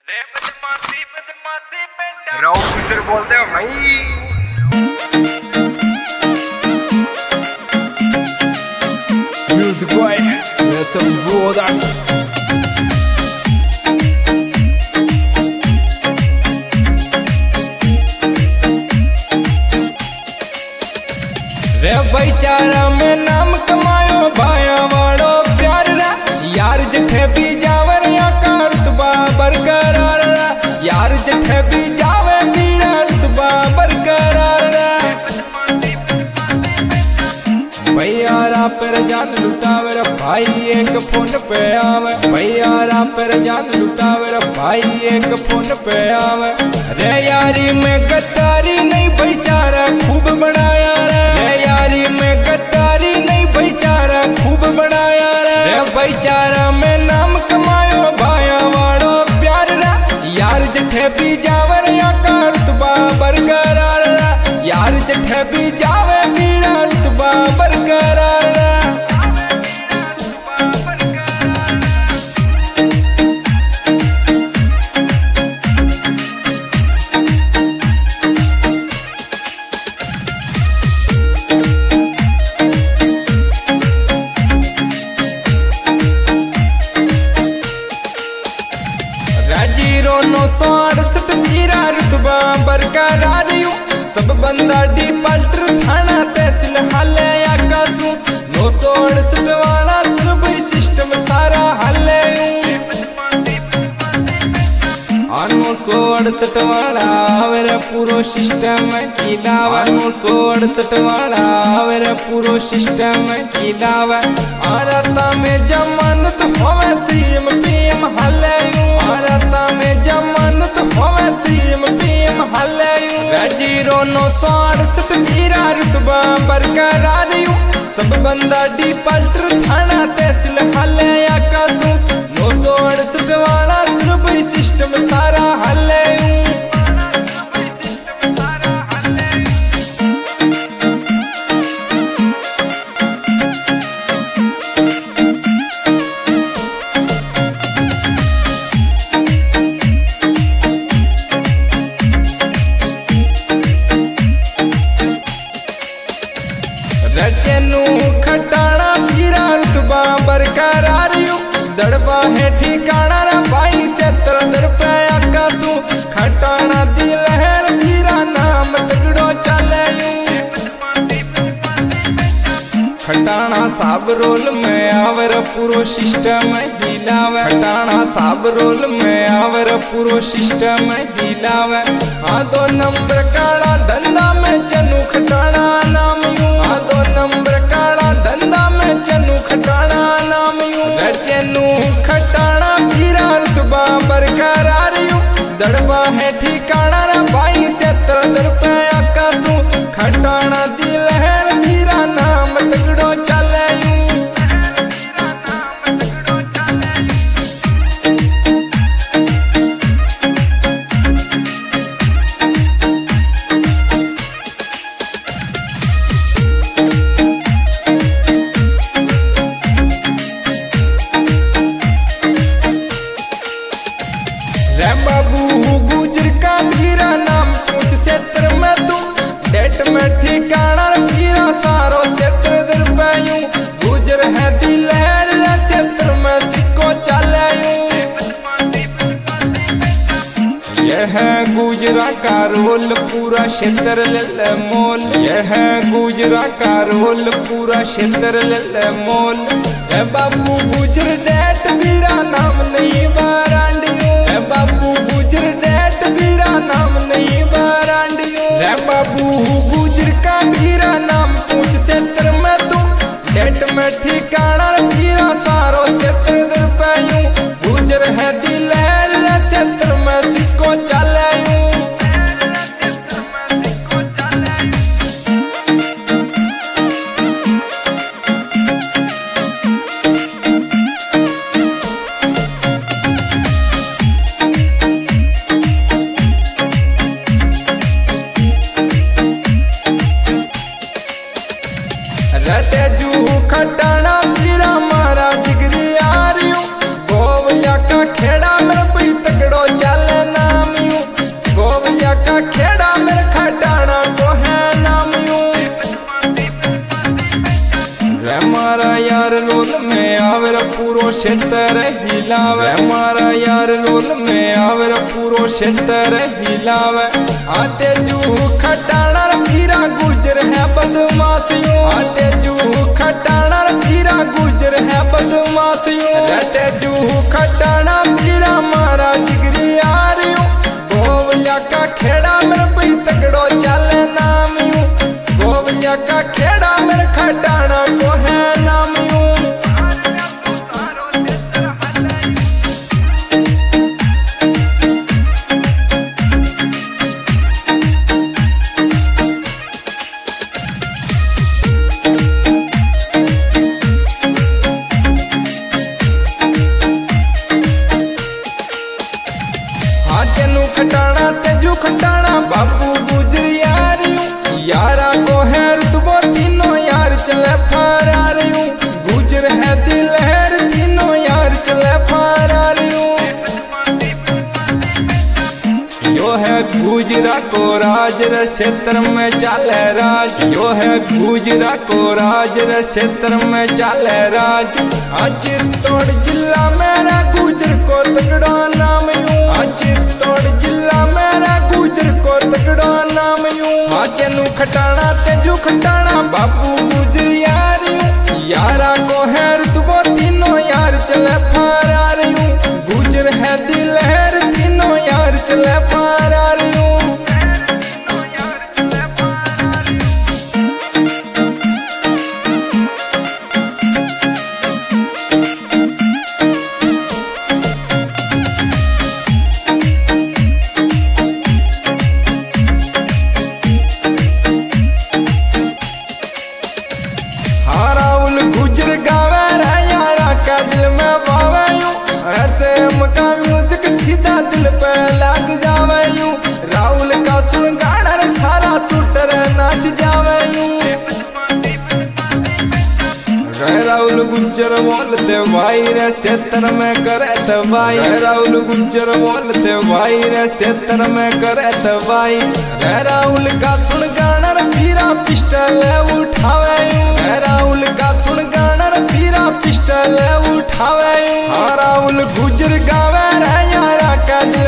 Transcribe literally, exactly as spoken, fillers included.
Rao teacher बोलते हो भाई। Music boy, let's go that's रे भाईचारा में नाम कमायो भाया वालो प्यार रा यार जठे भी जावर या का रुतबा बरकरार रा यार जठे भी जावे मेरा रुतबा बरकरार रा भैया रा पर जान लुटावे रे भाई एक फोन पे आवे भैया रा पर जान लुटावे रे भाई एक फोन पे आवे रे यारी में गद्दारी नहीं भाईचारा खूब बनाया रे यारी में गद्दारी नहीं भाईचारा खूब बनाया रे भाईचारा में नाम कमायो भाया वालो प्यार रा यार जठे भी जावर या का रुतबा बरकरार रा यार जठे भी जावे मेरा रुतबा बरकरार रा जीरो नौ सौ अड़सठ मेरा रुतबा बरकरार यूं सब बंदा डिपाल्टर थाना तहसील हाले आकाशू नौ सौ अड़सठ वाला सब सिस्टम सारा हाले नौ सौ अड़सठ वाला आवेरा पूरो सिस्टम किलावा नौ सौ अड़सठ वाला आवेरा पूरो सिस्टम किलावा आरता में जमानत होवे सीएम पीएम हाले आरता में जमानत होवे सीएम पीएम हाले जीरो नौ सौ अड़सठ मेरा रुतबा बरकरार यूं सब बंदा डिपाल्टर थाना तहसील हाले आकाशू नौ सौ अड़सठ वाला सब सिस्टम सारा हाले रचनू खटाना फिरा रुतबा बरकरार यूं दड़बा है ठिकाना रा भाई से तरदर पे आकाशू खटाना दी लहर फिरा नाम तगड़ो चले यूं खटाना साब रोल में आवर पूरो सिस्टम हिलावे खटाना साब रोल में आवर पूरो सिस्टम हिलावे हाँ दो नंबर काला धंधा में चनू खटाना नाम यूं हाँ दो नंबर काला धंधा में चनू खटाना नाम यूं चनू खटाना फिरा रुतबा बरकरार यूं दड़बा है ठिकाना रा भाई से तरदर पे आकाशू खटाना दी लहर फिरा नाम तगड़ो चले यूं रे बाबू गुजर का भीरा नाम पूछ क्षेत्र में तू डेट में ठिकाना भीरा सारो क्षेत्र दर पायूं गुजर है दिल है क्षेत्र में सिक्को चले यह गुजरा का रोल पूरा क्षेत्र ले ले मोल यह गुजरा का रोल पूरा क्षेत्र ले ले मोल ए बाबू गुजर डेट भीरा नाम नहीं बारांडियो ए बाबू गुजर डेट भीरा नाम नहीं बारांडियो रे बाबू गुजर का भीरा नाम पूछ क्षेत्र में तू डेट में ठिकाना भीरा सारो क्षेत्र दर पायूं गुजर है दिल है क्षेत्र में सिक्को चले रते जू खटाना फिरा मारा जिगरी आ रही हूँ गोवलिया का खेड़ा मेरे पे तगड़ो चा क्षेत्र हिलावे, मारा यार रोल में आवर पूरो क्षेत्र हिलावे। आते जू खटाना मीरा गुजर है बदमाशियों, आते जू खटाना मीरा गुजर है बदमाशियों, रहते जू खटाना मीरा मारा जिगरी यारियों। गोवलिया का खेड़ा मेरे पी तकड़ो चले नाम यूं, गोवलिया का खेड़ा मेरे खटाना को है नाम यूं। तेनू खटाना तेजू खटाना बाबू गुजर यारियों, यारा को है रुतबो तीनों यार चले फरारियों। गुजर है दिलहर तीनों यार चले फरारियों। यो है गुजरा को राज रे क्षेत्र में चाले राज, यो है गुजरा को राज रे क्षेत्र में चाले राज। चित्तौड़ जिला मेरा गुजर को तगड़ा नाम यूं, चित्तौड़ जिला मेरा गुजर को तगड़ा नाम यूं। तेनू खटाना तेजू खटाना बाबू गुजर यारियों, यारा को है रुतबो तीनों यार चले फरारियों। गुजर है दिलहर तीनों यार चले फरारियों। गुजर गावे रे यारा का दिल में बावे यूं, ऐसे मका म्यूजिक सीधा दिल पे लग जावे यूं। राहुल का सुन गाना रे सारा सुटर नाच जावे यूं। राहुल गुजर बोलते भाई रे क्षेत्र में करे तबाई, राहुल गुजर बोलते भाई रे क्षेत्र में करे तबाई। राहुल का सुन गाना रे पीरा पिस्टल उठावे यूं, राहुल का सुन गाना रे पीरा पिस्टल उठावे यूं। राहुल गुजर गावे रे यारा का